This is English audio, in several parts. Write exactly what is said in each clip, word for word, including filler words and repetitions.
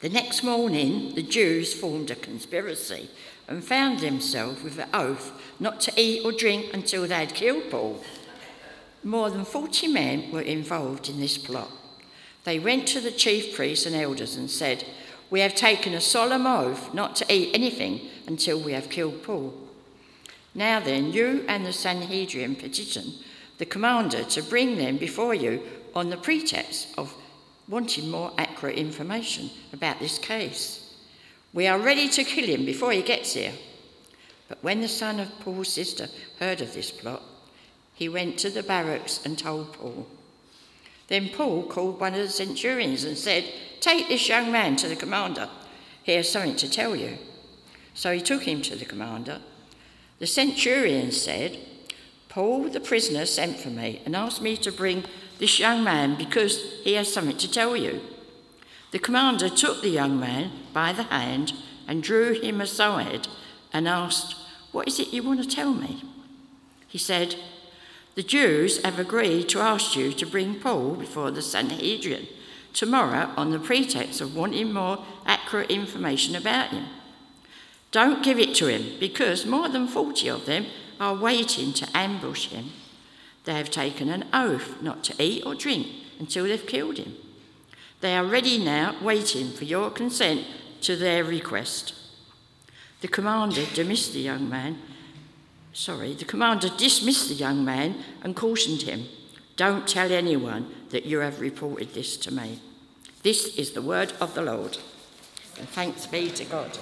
The next morning, the Jews formed a conspiracy and found themselves with an oath not to eat or drink until they had killed Paul. More than forty men were involved in this plot. They went to the chief priests and elders and said, "We have taken a solemn oath not to eat anything until we have killed Paul. Now then, you and the Sanhedrin petition the commander to bring them before you on the pretext of wanting more accurate information about this case. We are ready to kill him before he gets here." But when the son of Paul's sister heard of this plot, he went to the barracks and told Paul. Then Paul called one of the centurions and said, "Take this young man to the commander. He has something to tell you." So he took him to the commander. The centurion said, "Paul, the prisoner, sent for me and asked me to bring this young man because he has something to tell you." The commander took the young man by the hand and drew him aside and asked, "What is it you want to tell me?" He said, "The Jews have agreed to ask you to bring Paul before the Sanhedrin tomorrow on the pretext of wanting more accurate information about him. Don't give it to him, because more than forty of them are waiting to ambush him. They have taken an oath not to eat or drink until they've killed him. They are ready now, waiting for your consent to their request." The commander dismissed the young man. Sorry, the commander dismissed the young man and cautioned him, "Don't tell anyone that you have reported this to me." This is the word of the Lord. And thanks be to God.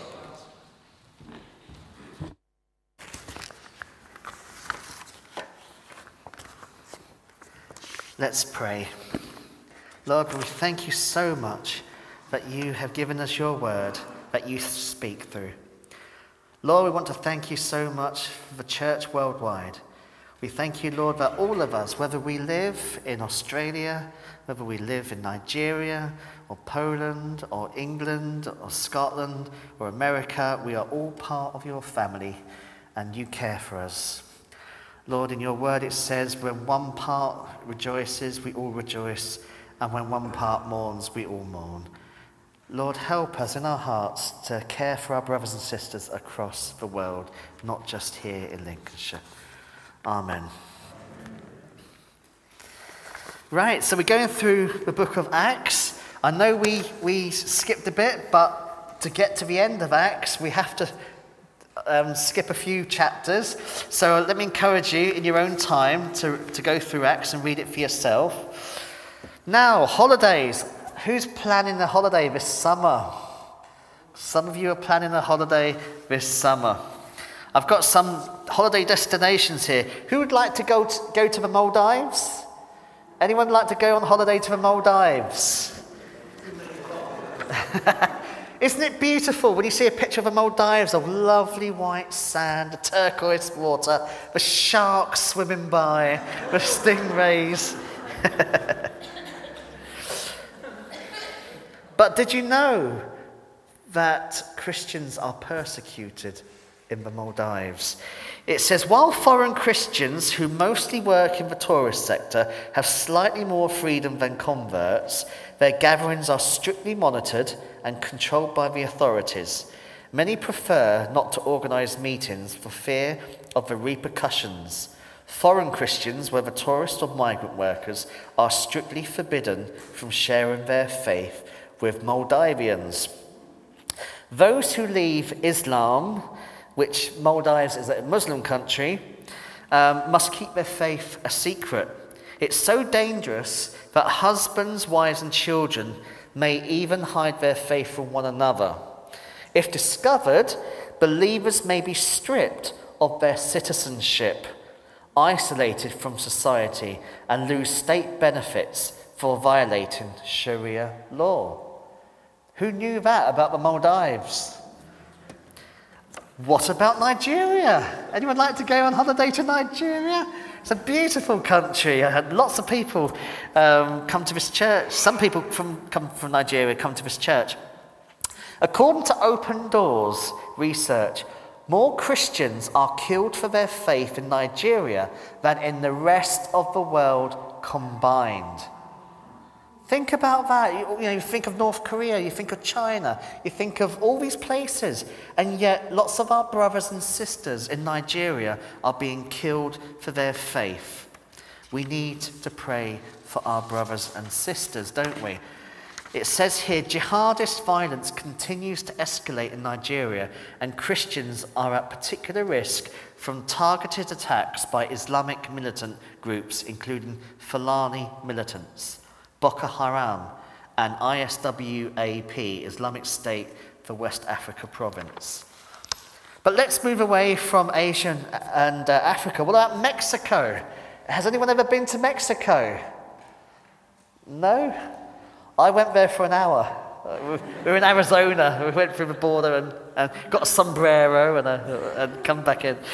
Let's pray. Lord, we thank you so much that you have given us your word that you speak through. Lord, we want to thank you so much for the church worldwide. We thank you, Lord, that all of us, whether we live in Australia, whether we live in Nigeria or Poland or England or Scotland or America, we are all part of your family and you care for us. Lord, in your word it says, when one part rejoices, we all rejoice, and when one part mourns, we all mourn. Lord, help us in our hearts to care for our brothers and sisters across the world, not just here in Lincolnshire. Amen. Right, so we're going through the book of Acts. I know we, we skipped a bit, but to get to the end of Acts, we have to Um, skip a few chapters. So let me encourage you in your own time to, to go through Acts and read it for yourself. Now, holidays. Who's planning a holiday this summer? Some of you are planning a holiday this summer. I've got some holiday destinations here. Who would like to go to, go to the Maldives? Anyone like to go on holiday to the Maldives? Isn't it beautiful when you see a picture of the Maldives, of lovely white sand, the turquoise water, the sharks swimming by, the stingrays. But did you know that Christians are persecuted in the Maldives? It says, while foreign Christians who mostly work in the tourist sector have slightly more freedom than converts, their gatherings are strictly monitored and controlled by the authorities. Many prefer not to organise meetings for fear of the repercussions. Foreign Christians, whether tourist or migrant workers, are strictly forbidden from sharing their faith with Maldivians. Those who leave Islam, which Maldives is a Muslim country, um, must keep their faith a secret. It's so dangerous that husbands, wives and children may even hide their faith from one another. If discovered, believers may be stripped of their citizenship, isolated from society, and lose state benefits for violating Sharia law. Who knew that about the Maldives? What about Nigeria? Anyone like to go on holiday to Nigeria? It's a beautiful country. I had lots of people um, come to this church. Some people from come from Nigeria come to this church. According to Open Doors research, more Christians are killed for their faith in Nigeria than in the rest of the world combined. Think about that. You, you know, you think of North Korea, you think of China, you think of all these places, and yet lots of our brothers and sisters in Nigeria are being killed for their faith. We need to pray for our brothers and sisters, don't we? It says here, jihadist violence continues to escalate in Nigeria, and Christians are at particular risk from targeted attacks by Islamic militant groups, including Fulani militants, Boko Haram, and I S W A P, Islamic State for West Africa Province. But let's move away from Asia and uh, Africa. What about Mexico? Has anyone ever been to Mexico? No? I went there for an hour. We were in Arizona. We went through the border and, and got a sombrero and, a, and come back in.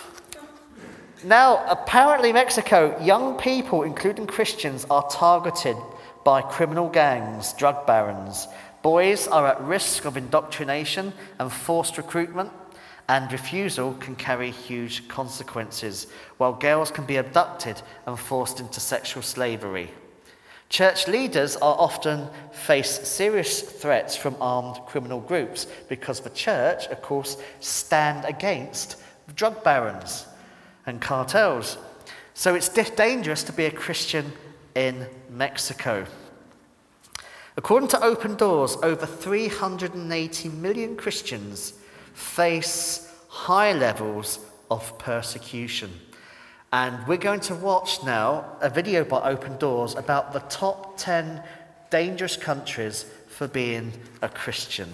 Now, apparently Mexico, young people, including Christians, are targeted by criminal gangs, drug barons. Boys are at risk of indoctrination and forced recruitment, and refusal can carry huge consequences, while girls can be abducted and forced into sexual slavery. Church leaders are often face serious threats from armed criminal groups because the church, of course, stand against drug barons and cartels. So it's dangerous to be a Christian in Mexico. According to Open Doors, over three hundred eighty million Christians face high levels of persecution. And we're going to watch now a video by Open Doors about the top ten dangerous countries for being a Christian.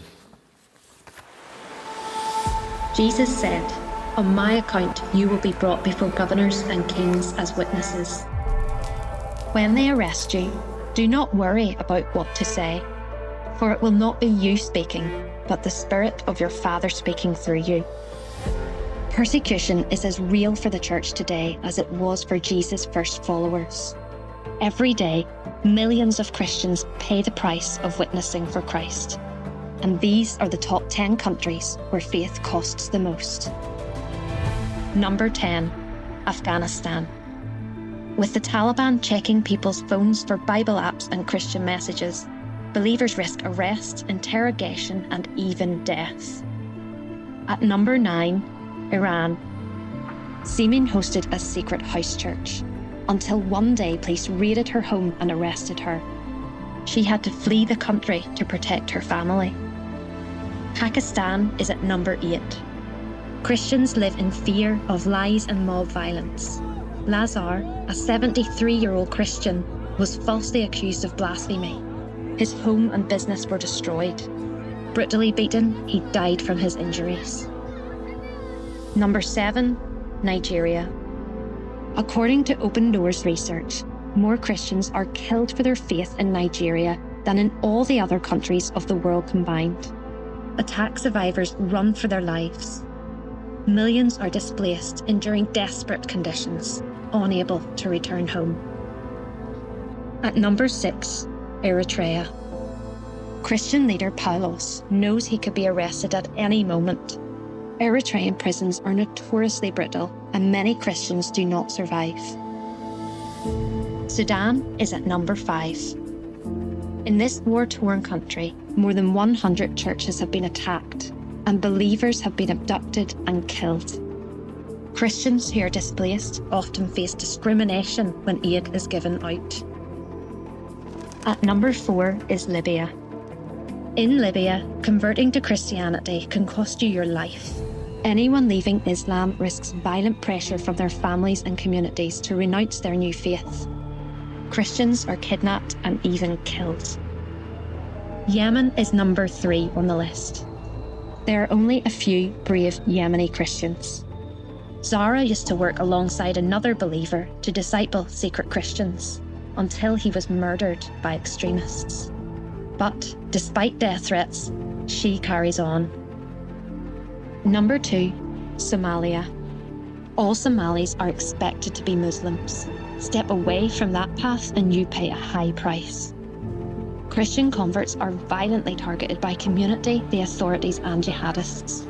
Jesus said, "On my account you will be brought before governors and kings as witnesses. When they arrest you, do not worry about what to say, for it will not be you speaking, but the Spirit of your Father speaking through you." Persecution is as real for the church today as it was for Jesus' first followers. Every day, millions of Christians pay the price of witnessing for Christ. And these are the top ten countries where faith costs the most. Number ten, Afghanistan. With the Taliban checking people's phones for Bible apps and Christian messages, believers risk arrest, interrogation, and even death. At number nine, Iran. Semin hosted a secret house church, until one day police raided her home and arrested her. She had to flee the country to protect her family. Pakistan is at number eight. Christians live in fear of lies and mob violence. Lazar, a seventy-three-year-old Christian, was falsely accused of blasphemy. His home and business were destroyed. Brutally beaten, he died from his injuries. Number seven, Nigeria. According to Open Doors research, more Christians are killed for their faith in Nigeria than in all the other countries of the world combined. Attack survivors run for their lives. Millions are displaced, enduring desperate conditions, unable to return home. At number six, Eritrea. Christian leader Paulos knows he could be arrested at any moment. Eritrean prisons are notoriously brutal, and many Christians do not survive. Sudan is at number five. In this war-torn country, more than one hundred churches have been attacked, and believers have been abducted and killed. Christians who are displaced often face discrimination when aid is given out. At number four is Libya. In Libya, converting to Christianity can cost you your life. Anyone leaving Islam risks violent pressure from their families and communities to renounce their new faith. Christians are kidnapped and even killed. Yemen is number three on the list. There are only a few brave Yemeni Christians. Zara used to work alongside another believer to disciple secret Christians until he was murdered by extremists. But despite death threats, she carries on. Number two, Somalia. All Somalis are expected to be Muslims. Step away from that path and you pay a high price. Christian converts are violently targeted by community, the authorities, and jihadists.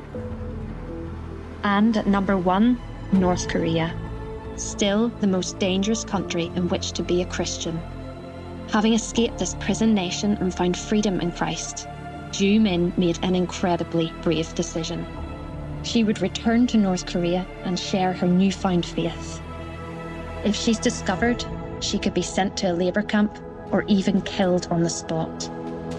And at number one, North Korea. Still the most dangerous country in which to be a Christian. Having escaped this prison nation and found freedom in Christ, Ju Min made an incredibly brave decision. She would return to North Korea and share her newfound faith. If she's discovered, she could be sent to a labour camp or even killed on the spot.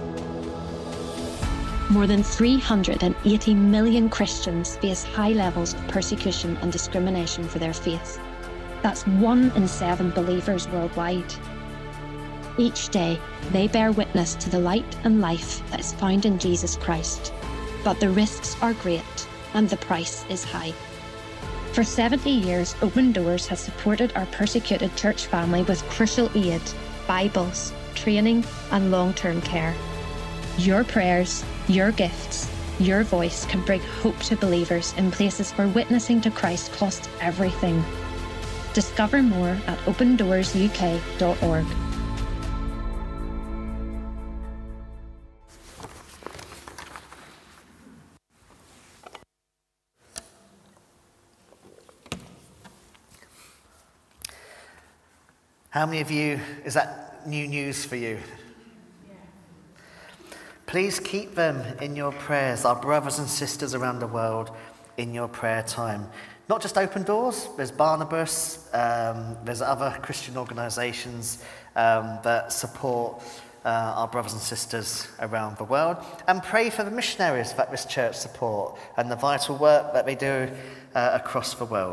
More than three hundred eighty million Christians face high levels of persecution and discrimination for their faith. That's one in seven believers worldwide. Each day, they bear witness to the light and life that is found in Jesus Christ. But the risks are great and the price is high. For seventy years, Open Doors has supported our persecuted church family with crucial aid, Bibles, training, and long-term care. Your prayers, your gifts, your voice can bring hope to believers in places where witnessing to Christ costs everything. Discover more at open doors u k dot org. How many of you, is that new news for you? Please keep them in your prayers, our brothers and sisters around the world, in your prayer time. Not just Open Doors, there's Barnabas, um, there's other Christian organisations um, that support uh, our brothers and sisters around the world. And pray for the missionaries that this church support and the vital work that they do uh, across the world.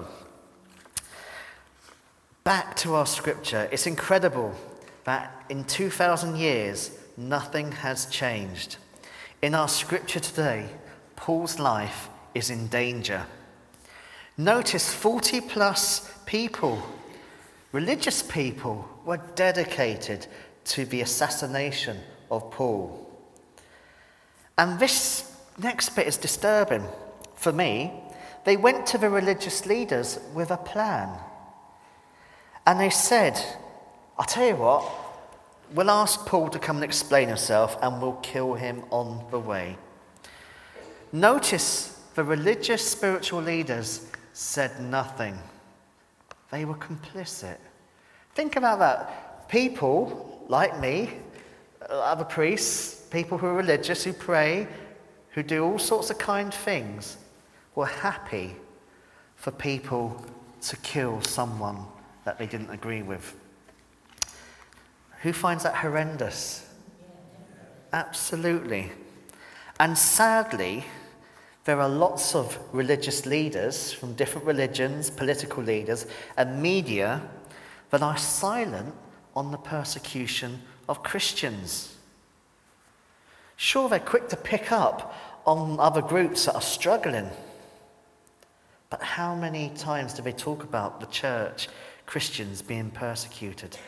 Back to our scripture, it's incredible that in two thousand years, nothing has changed. In our scripture today, Paul's life is in danger. Notice forty plus people, religious people, were dedicated to the assassination of Paul. And this next bit is disturbing for me. They went to the religious leaders with a plan. And they said, I'll tell you what, we'll ask Paul to come and explain himself and we'll kill him on the way. Notice the religious spiritual leaders said nothing. They were complicit. Think about that. People like me, other priests, people who are religious, who pray, who do all sorts of kind things, were happy for people to kill someone that they didn't agree with. Who finds that horrendous? Absolutely. And sadly, there are lots of religious leaders from different religions, political leaders, and media that are silent on the persecution of Christians. Sure, they're quick to pick up on other groups that are struggling. But how many times do they talk about the church, Christians being persecuted?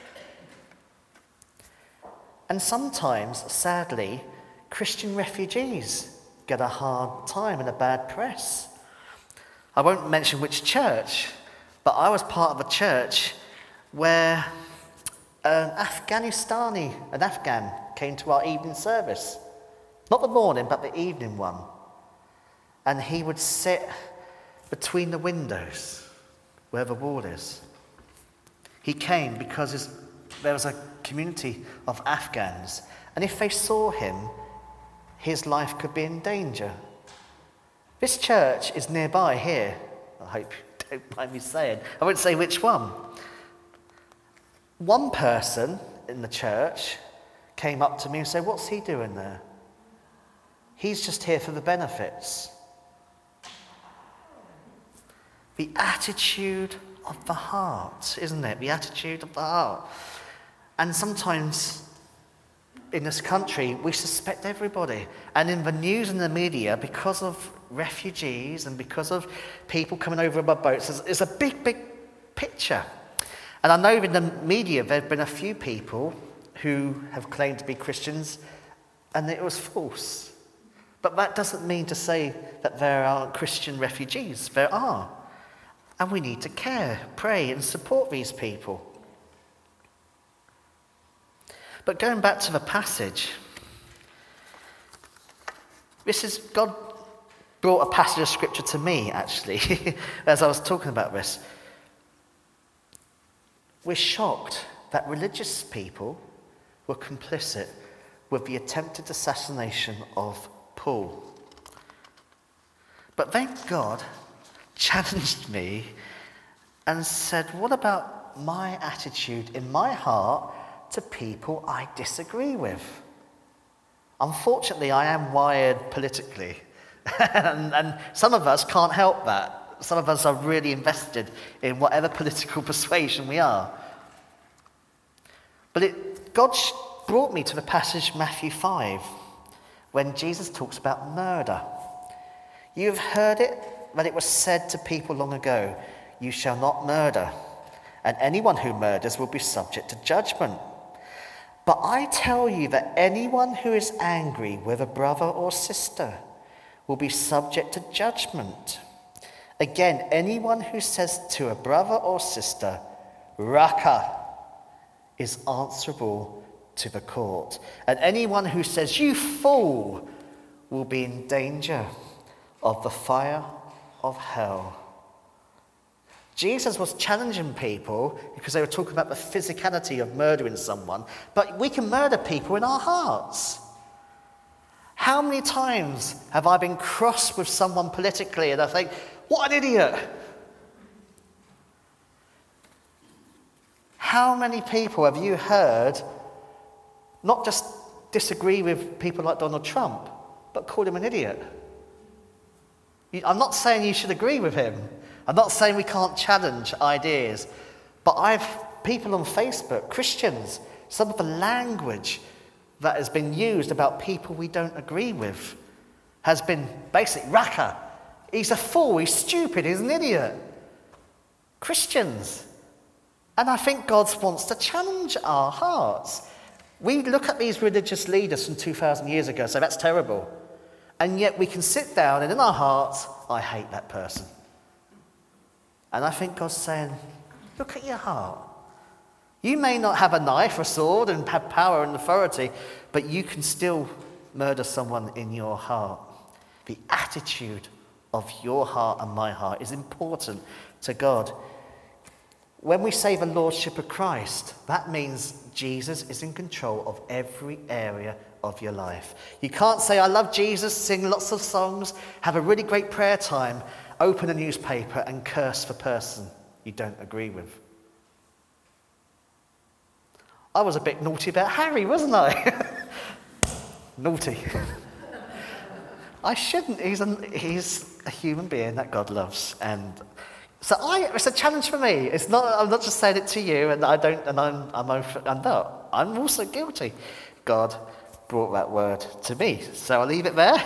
And sometimes, sadly, Christian refugees get a hard time and a bad press. I won't mention which church, but I was part of a church where an Afghanistani, an Afghan, came to our evening service. Not the morning, but the evening one. And he would sit between the windows where the wall is. He came because his, there was a community of Afghans, and if they saw him, his life could be in danger. This church is nearby here. I hope you don't mind me saying. I won't say which one. One person in the church came up to me and said, "What's he doing there?" He's just here for the benefits. The attitude of the heart, isn't it? The attitude of the heart. And sometimes in this country, we suspect everybody. And in the news and the media, because of refugees and because of people coming over by boats, there's, there's a big, big picture. And I know in the media there have been a few people who have claimed to be Christians, and it was false. But that doesn't mean to say that there aren't Christian refugees. There are. And we need to care, pray, and support these people. But going back to the passage, this is, God brought a passage of scripture to me, actually, as I was talking about this. We're shocked that religious people were complicit with the attempted assassination of Paul. But then God challenged me and said, what about my attitude in my heart to people I disagree with? Unfortunately, I am wired politically, and, and some of us can't help that. Some of us are really invested in whatever political persuasion we are. But it, God brought me to the passage Matthew five, when Jesus talks about murder. You have heard it, that it was said to people long ago, you shall not murder, and anyone who murders will be subject to judgment. But I tell you that anyone who is angry with a brother or sister will be subject to judgment. Again, anyone who says to a brother or sister, Raka, is answerable to the court. And anyone who says, you fool, will be in danger of the fire of hell. Jesus was challenging people because they were talking about the physicality of murdering someone, but we can murder people in our hearts. How many times have I been cross with someone politically and I think, what an idiot? How many people have you heard not just disagree with people like Donald Trump, but call him an idiot? I'm not saying you should agree with him. I'm not saying we can't challenge ideas. But I've people on Facebook, Christians, some of the language that has been used about people we don't agree with has been basically Raka. He's a fool, he's stupid, he's an idiot. Christians. And I think God wants to challenge our hearts. We look at these religious leaders from two thousand years ago, so that's terrible. And yet we can sit down and in our hearts, I hate that person. And I think God's saying, look at your heart. You may not have a knife or sword and have power and authority, but you can still murder someone in your heart. The attitude of your heart and my heart is important to God. When we say the Lordship of Christ, that means Jesus is in control of every area of your life. You can't say, I love Jesus, sing lots of songs, have a really great prayer time, open a newspaper and curse the person you don't agree with. I was a bit naughty about Harry, wasn't I? Naughty. I shouldn't. He's a, he's a human being that God loves, and so I. It's a challenge for me. It's not. I'm not just saying it to you, and I don't. And I'm. I'm. I'm not. I'm also guilty. God brought that word to me, so I'll leave it there.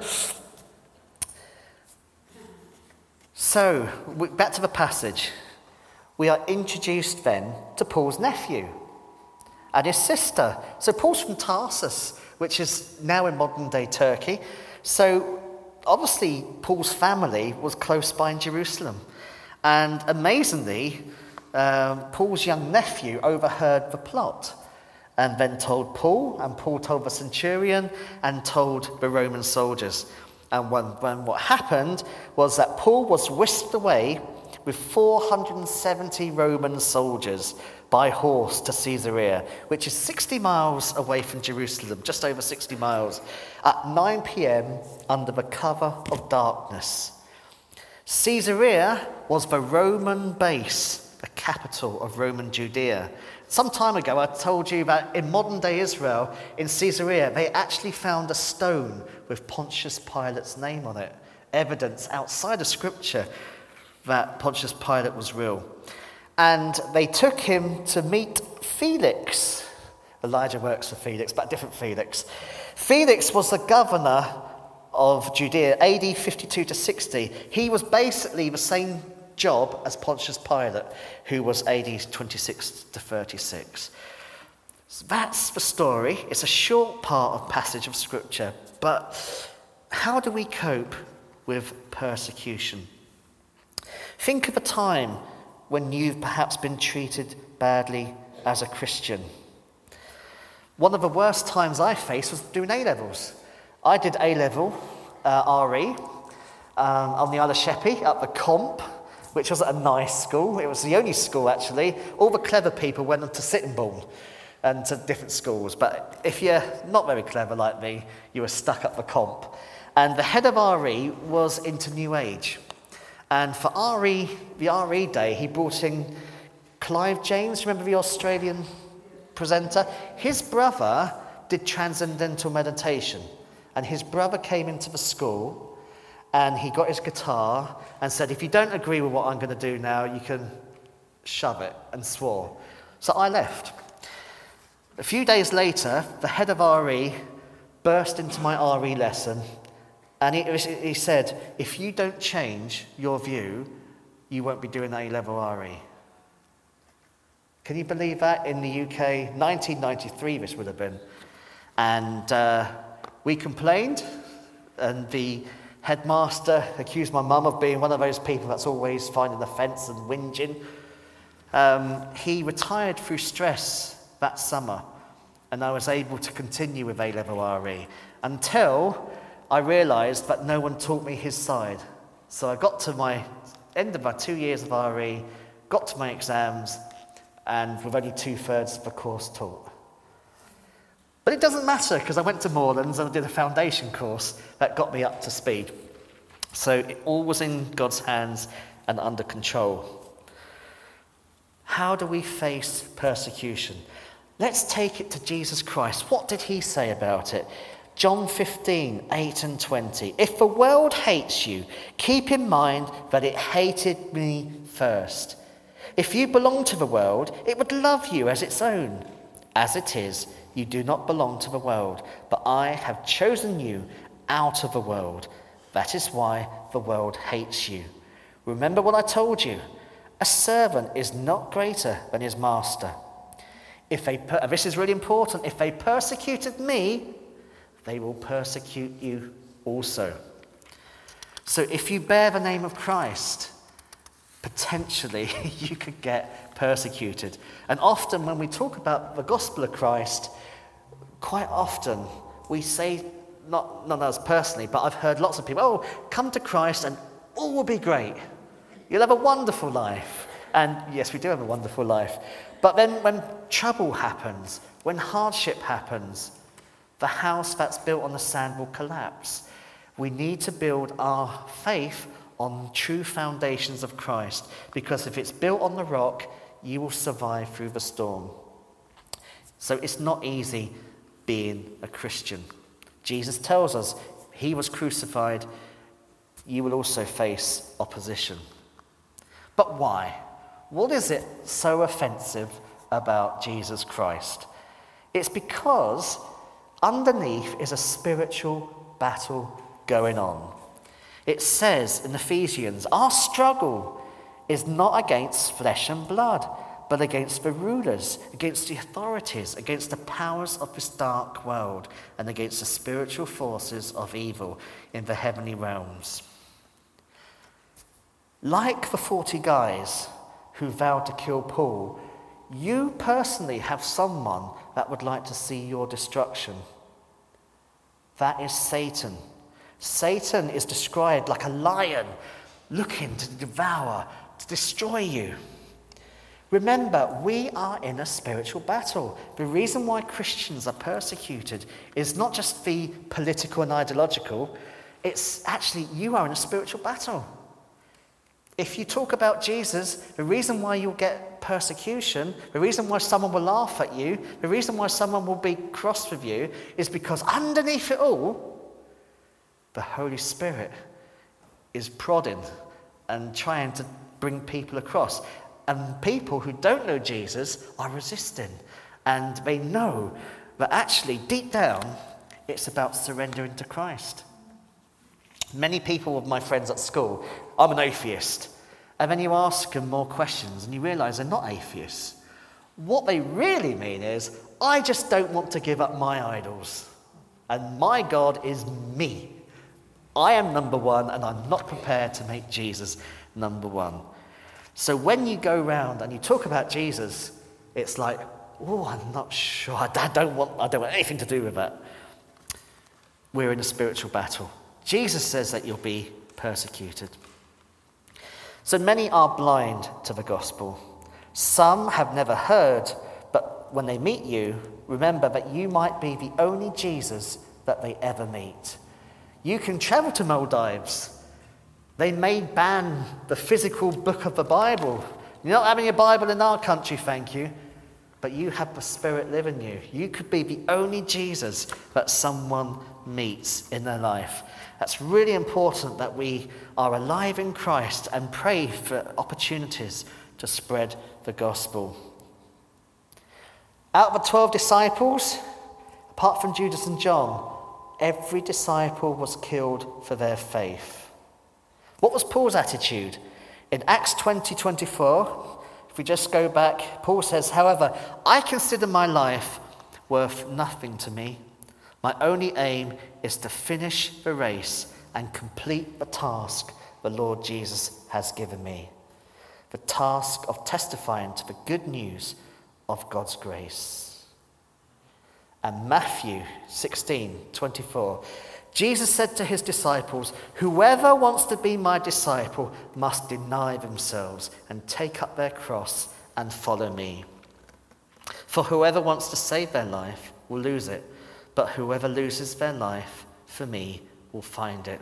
So back to the passage. We are introduced then to Paul's nephew and his sister. So Paul's from Tarsus, which is now in modern-day Turkey. So obviously Paul's family was close by in Jerusalem. And amazingly, um, Paul's young nephew overheard the plot and then told Paul, and Paul told the centurion and told the Roman soldiers. And when, when what happened was that Paul was whisked away with four hundred seventy Roman soldiers by horse to Caesarea, which is sixty miles away from Jerusalem, just over sixty miles, at nine p.m. under the cover of darkness. Caesarea was the Roman base, the capital of Roman Judea. Some time ago, I told you that in modern-day Israel, in Caesarea, they actually found a stone with Pontius Pilate's name on it, evidence outside of Scripture that Pontius Pilate was real. And they took him to meet Felix. Elijah works for Felix, but a different Felix. Felix was the governor of Judea, A D fifty-two to sixty. He was basically the same job as Pontius Pilate, who was A D twenty-six to thirty-six. So that's the story. It's a short part of passage of Scripture, but how do we cope with persecution? Think of a time when you've perhaps been treated badly as a Christian. One of the worst times I faced was doing A-levels. I did A-level uh, R E um, on the Isle of Sheppey, up the Comp, which was at a nice school. It was the only school, actually. All the clever people went on to Sittingbourne. and to different schools. But if you're not very clever like me, you were stuck up the comp. And the head of R E was into New Age. And for R E, the R E day, he brought in Clive James, remember the Australian presenter? His brother did transcendental meditation. And his brother came into the school and he got his guitar and said, if you don't agree with what I'm going to do now, you can shove it, and swore. So I left. A few days later, the head of R E burst into my R E lesson and he, he said, if you don't change your view, you won't be doing A-level R E. Can you believe that? In the U K, nineteen ninety-three this would have been. And uh, we complained, and the headmaster accused my mum of being one of those people that's always finding the fence and whinging. Um, he retired through stress that summer, and I was able to continue with A-level R E until I realised that no one taught me his side. So I got to my end of my two years of R E, got to my exams, and with only two-thirds of the course taught. But it doesn't matter, because I went to Moorlands and I did a foundation course that got me up to speed. So it all was in God's hands and under control. How do we face persecution? Let's take it to Jesus Christ. What did he say about it? John fifteen, eight and twenty. If the world hates you, keep in mind that it hated me first. If you belong to the world, it would love you as its own. As it is, you do not belong to the world, but I have chosen you out of the world. That is why the world hates you. Remember what I told you. A servant is not greater than his master. If they, per- this is really important, if they persecuted me, they will persecute you also. So if you bear the name of Christ, potentially you could get persecuted. And often when we talk about the gospel of Christ, quite often we say, not, not us personally, but I've heard lots of people, oh, come to Christ and all will be great. You'll have a wonderful life. And yes, we do have a wonderful life. But then when trouble happens, when hardship happens, the house that's built on the sand will collapse. We need to build our faith on true foundations of Christ, because if it's built on the rock, you will survive through the storm. So it's not easy being a Christian. Jesus tells us he was crucified, you will also face opposition. But why? What is it so offensive about Jesus Christ? It's because underneath is a spiritual battle going on. It says in Ephesians, our struggle is not against flesh and blood, but against the rulers, against the authorities, against the powers of this dark world, and against the spiritual forces of evil in the heavenly realms. Like the forty guys who vowed to kill Paul, you personally have someone that would like to see your destruction. That is Satan. Satan is described like a lion looking to devour, to destroy you. Remember, we are in a spiritual battle. The reason why Christians are persecuted is not just the political and ideological, it's actually you are in a spiritual battle. If you talk about Jesus, the reason why you'll get persecution, the reason why someone will laugh at you, the reason why someone will be cross with you is because underneath it all, the Holy Spirit is prodding and trying to bring people across. And people who don't know Jesus are resisting. And they know that actually, deep down, it's about surrendering to Christ. Many people of my friends at school, I'm an atheist. And then you ask them more questions and you realise they're not atheists. What they really mean is, I just don't want to give up my idols. And my God is me. I am number one and I'm not prepared to make Jesus number one. So when you go round and you talk about Jesus, it's like, oh, I'm not sure. I don't want, I don't want anything to do with that. We're in a spiritual battle. Jesus says that you'll be persecuted. So many are blind to the gospel. Some have never heard, but when they meet you, remember that you might be the only Jesus that they ever meet. You can travel to Maldives. They may ban the physical book of the Bible. You're not having a Bible in our country, thank you. But you have the Spirit live in you. You could be the only Jesus that someone meets in their life. That's really important that we are alive in Christ and pray for opportunities to spread the gospel. Out of the twelve disciples, apart from Judas and John, every disciple was killed for their faith. What was Paul's attitude? In Acts twenty twenty-four, if we just go back, Paul says, however, I consider my life worth nothing to me. My only aim is to finish the race and complete the task the Lord Jesus has given me. The task of testifying to the good news of God's grace. And Matthew sixteen twenty-four, Jesus said to his disciples, whoever wants to be my disciple must deny themselves and take up their cross and follow me. For whoever wants to save their life will lose it, but whoever loses their life for me will find it.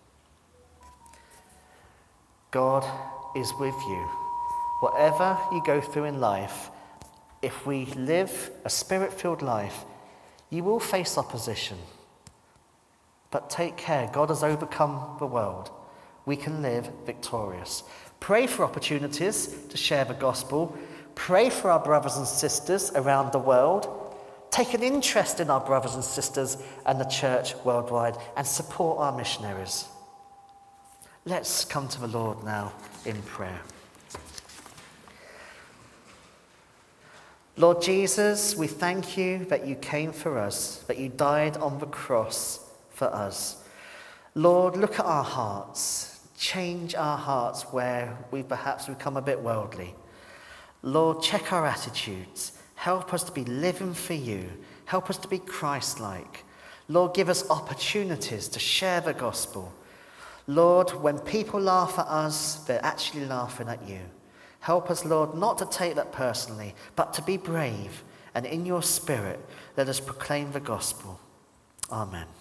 God is with you. Whatever you go through in life, if we live a spirit-filled life, you will face opposition. But take care, God has overcome the world. We can live victorious. Pray for opportunities to share the gospel. Pray for our brothers and sisters around the world. Take an interest in our brothers and sisters and the church worldwide and support our missionaries. Let's come to the Lord now in prayer. Lord Jesus, we thank you that you came for us, that you died on the cross for us. Lord, look at our hearts. Change our hearts where we perhaps become a bit worldly. Lord, check our attitudes. Help us to be living for you. Help us to be Christ-like. Lord, give us opportunities to share the gospel. Lord, when people laugh at us, they're actually laughing at you. Help us, Lord, not to take that personally, but to be brave. And in your spirit, let us proclaim the gospel. Amen.